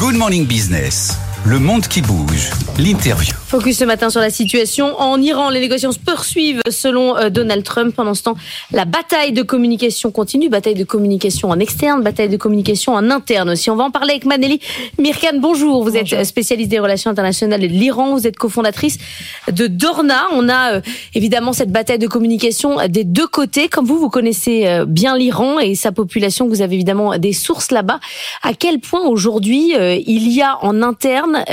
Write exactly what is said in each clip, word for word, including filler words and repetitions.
Good Morning Business, le monde qui bouge, l'interview. Focus ce matin sur la situation en Iran. Les négociations se poursuivent selon Donald Trump. Pendant ce temps, la bataille de communication continue. Bataille de communication en externe, bataille de communication en interne aussi. On va en parler avec Maneli Mirkan. Bonjour, vous bonjour. êtes spécialiste des relations internationales et de l'Iran. Vous êtes cofondatrice de Dorna. On a euh, évidemment cette bataille de communication des deux côtés. Comme vous, vous connaissez euh, bien l'Iran et sa population. Vous avez évidemment des sources là-bas. À quel point aujourd'hui euh, il y a en interne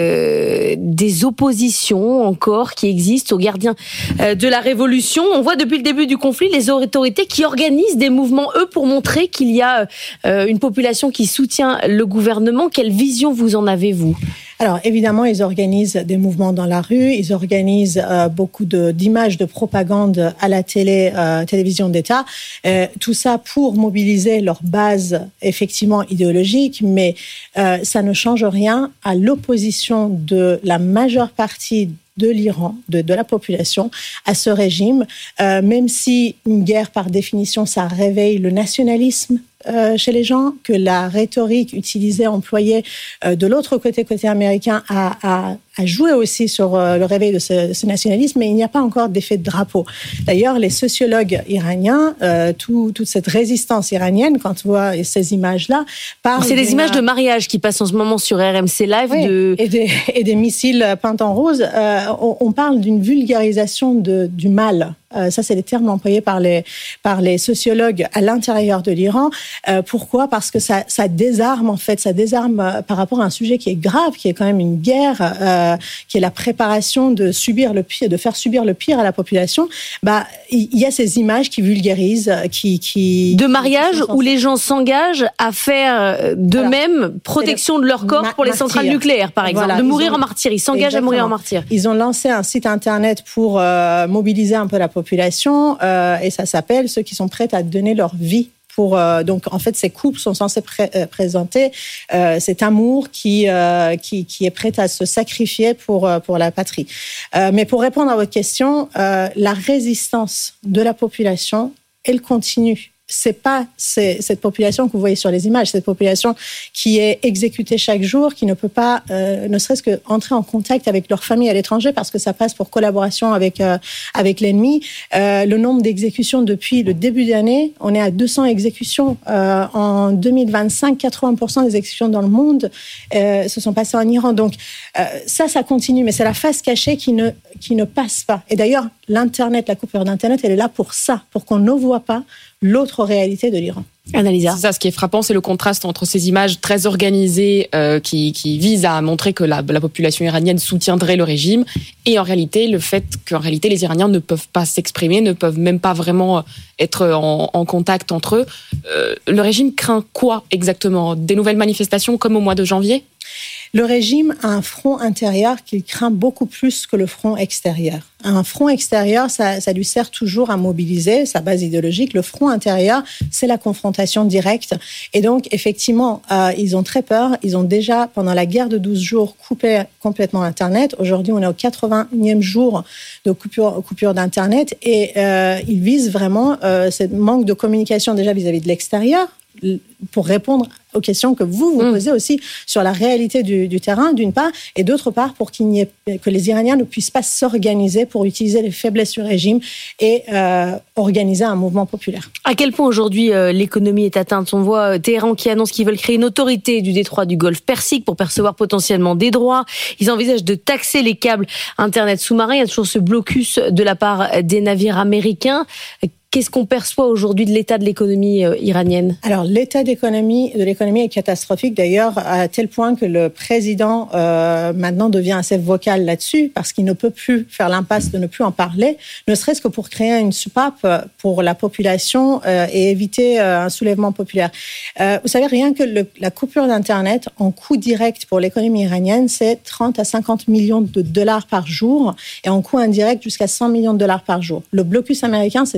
euh, des oppositions encore qui existent aux gardiens de la révolution. On voit depuis le début du conflit les autorités qui organisent des mouvements, eux, pour montrer qu'il y a une population qui soutient le gouvernement. Quelle vision vous en avez, vous ? Alors, évidemment, ils organisent des mouvements dans la rue, ils organisent euh, beaucoup de, d'images de propagande à la télé, euh, télévision d'État. Euh, tout ça pour mobiliser leur base, effectivement, idéologique, mais euh, ça ne change rien à l'opposition de la majeure partie de l'Iran, de, de la population, à ce régime, euh, même si une guerre, par définition, ça réveille le nationalisme Euh, chez les gens, que la rhétorique utilisée, employée euh, de l'autre côté, côté américain, a, a, a joué aussi sur euh, le réveil de ce, ce nationalisme, mais il n'y a pas encore d'effet de drapeau. D'ailleurs, les sociologues iraniens, euh, tout, toute cette résistance iranienne, quand on voit ces images-là, parlent... C'est des images de mariage qui passent en ce moment sur R M C Live. Oui, de... et, des, et des missiles peints en rose. Euh, on, on parle d'une vulgarisation de, du mal. Euh, ça, c'est les termes employés par les, par les sociologues à l'intérieur de l'Iran. Euh, pourquoi ? Parce que ça, ça désarme, en fait, ça désarme euh, par rapport à un sujet qui est grave, qui est quand même une guerre, euh, qui est la préparation de subir le pire, de faire subir le pire à la population. Bah, il y a ces images qui vulgarisent, qui... qui de mariage qui où les gens s'engagent à faire d'eux-mêmes protection de leur corps ma- pour les martyr. centrales nucléaires, par exemple. Voilà, de mourir ont, en martyr. Ils s'engagent exactement. à mourir en martyr. Ils ont lancé un site internet pour euh, mobiliser un peu la population. population euh, et ça s'appelle ceux qui sont prêts à donner leur vie pour euh, donc en fait ces couples sont censés pré- euh, présenter euh, cet amour qui euh, qui qui est prêt à se sacrifier pour euh, pour la patrie. Euh, mais pour répondre à votre question, euh, la résistance de la population, elle continue. C'est pas c'est, cette population que vous voyez sur les images, cette population qui est exécutée chaque jour, qui ne peut pas, euh, ne serait-ce que entrer en contact avec leur famille à l'étranger parce que ça passe pour collaboration avec euh, avec l'ennemi. Euh, le nombre d'exécutions depuis le début d'année, on est à deux cents exécutions euh, en deux mille vingt-cinq. quatre-vingts pour cent des exécutions dans le monde euh, se sont passées en Iran. Donc euh, ça, ça continue, mais c'est la face cachée qui ne qui ne passe pas. Et d'ailleurs, l'internet, la coupure d'internet, elle est là pour ça, pour qu'on ne voit pas l'autre réalité de l'Iran. Annalisa. C'est ça, ce qui est frappant, c'est le contraste entre ces images très organisées euh, qui, qui visent à montrer que la, la population iranienne soutiendrait le régime et en réalité, le fait qu'en réalité, les Iraniens ne peuvent pas s'exprimer, ne peuvent même pas vraiment être en, en contact entre eux. Euh, le régime craint quoi exactement ? Des nouvelles manifestations comme au mois de janvier ? Le régime a un front intérieur qu'il craint beaucoup plus que le front extérieur. Un front extérieur, ça, ça lui sert toujours à mobiliser sa base idéologique. Le front intérieur, c'est la confrontation directe. Et donc, effectivement, euh, ils ont très peur. Ils ont déjà, pendant la guerre de douze jours, coupé complètement Internet. Aujourd'hui, on est au quatre-vingtième jour de coupure, coupure d'Internet. Et euh, ils visent vraiment euh, ce manque de communication déjà vis-à-vis de l'extérieur, pour répondre aux questions que vous vous posez aussi sur la réalité du, du terrain, d'une part, et d'autre part, pour qu'il n'y ait, que les Iraniens ne puissent pas s'organiser pour utiliser les faiblesses du régime et euh, organiser un mouvement populaire. À quel point aujourd'hui euh, l'économie est atteinte ? On voit euh, Téhéran qui annonce qu'ils veulent créer une autorité du détroit du Golfe Persique pour percevoir potentiellement des droits. Ils envisagent de taxer les câbles Internet sous-marins. Il y a toujours ce blocus de la part des navires américains. Qu'est-ce qu'on perçoit aujourd'hui de l'état de l'économie euh, iranienne ? Alors, l'état d'économie, de l'économie est catastrophique, d'ailleurs, à tel point que le président, euh, maintenant, devient assez vocal là-dessus, parce qu'il ne peut plus faire l'impasse de ne plus en parler, ne serait-ce que pour créer une soupape pour la population euh, et éviter euh, un soulèvement populaire. Euh, vous savez, rien que le, la coupure d'Internet, en coût direct pour l'économie iranienne, c'est trente à cinquante millions de dollars par jour, et en coût indirect, jusqu'à cent millions de dollars par jour. Le blocus américain, c'est cinq cents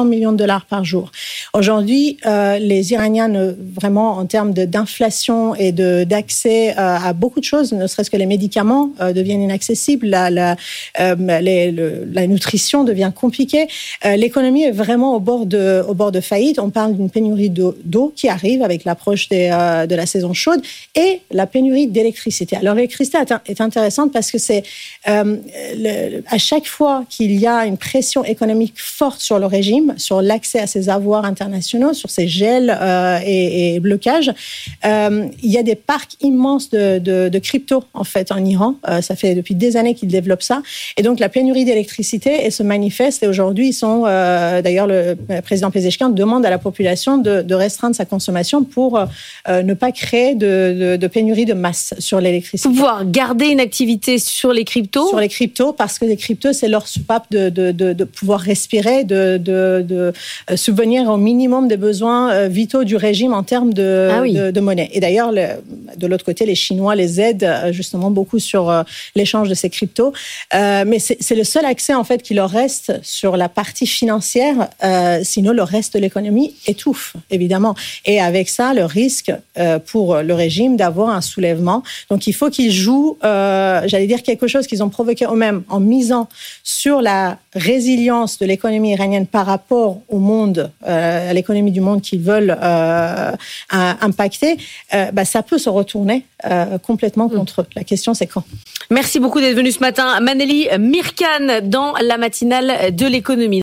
millions de dollars par jour. Aujourd'hui, euh, les Iraniens, ne, vraiment en termes de, d'inflation et de, d'accès euh, à beaucoup de choses, ne serait-ce que les médicaments euh, deviennent inaccessibles, la, la, euh, les, le, la nutrition devient compliquée. Euh, l'économie est vraiment au bord de, au bord de faillite. On parle d'une pénurie d'eau, d'eau qui arrive avec l'approche des, euh, de la saison chaude et la pénurie d'électricité. Alors l'électricité est intéressante parce que c'est euh, le, à chaque fois qu'il y a une pression économique forte sur le régime, sur l'accès à ses avoirs internationaux, sur ses gels euh, et, et blocages, euh, il y a des parcs immenses de, de, de crypto en fait en Iran. Euh, ça fait depuis des années qu'ils développent ça, et donc la pénurie d'électricité elle se manifeste. Et aujourd'hui, ils sont euh, d'ailleurs le président Pezeshkian demande à la population de, de restreindre sa consommation pour euh, ne pas créer de, de, de pénurie de masse sur l'électricité. Pouvoir garder une activité sur les cryptos. Sur les cryptos, parce que les cryptos c'est leur soupape de, de, de, de pouvoir respirer, de, de, de subvenir au minimum des besoins vitaux du régime en termes de, ah oui. de, de monnaie. Et d'ailleurs, le, de l'autre côté, les Chinois les aident justement beaucoup sur euh, l'échange de ces cryptos. Euh, mais c'est, c'est le seul accès en fait qui leur reste sur la partie financière. Euh, sinon, le reste de l'économie étouffe, évidemment. Et avec ça, le risque euh, pour le régime d'avoir un soulèvement. Donc, il faut qu'ils jouent, euh, j'allais dire quelque chose qu'ils ont provoqué eux-mêmes en misant sur la résilience de l'économie iranienne par rapport au monde, euh, à l'économie du monde qu'ils veulent euh, impacter. Euh, bah, ça peut se retourner euh, complètement contre eux. La question, c'est quand. Merci beaucoup d'être venu ce matin. Maneli Mirkan dans la matinale de l'économie.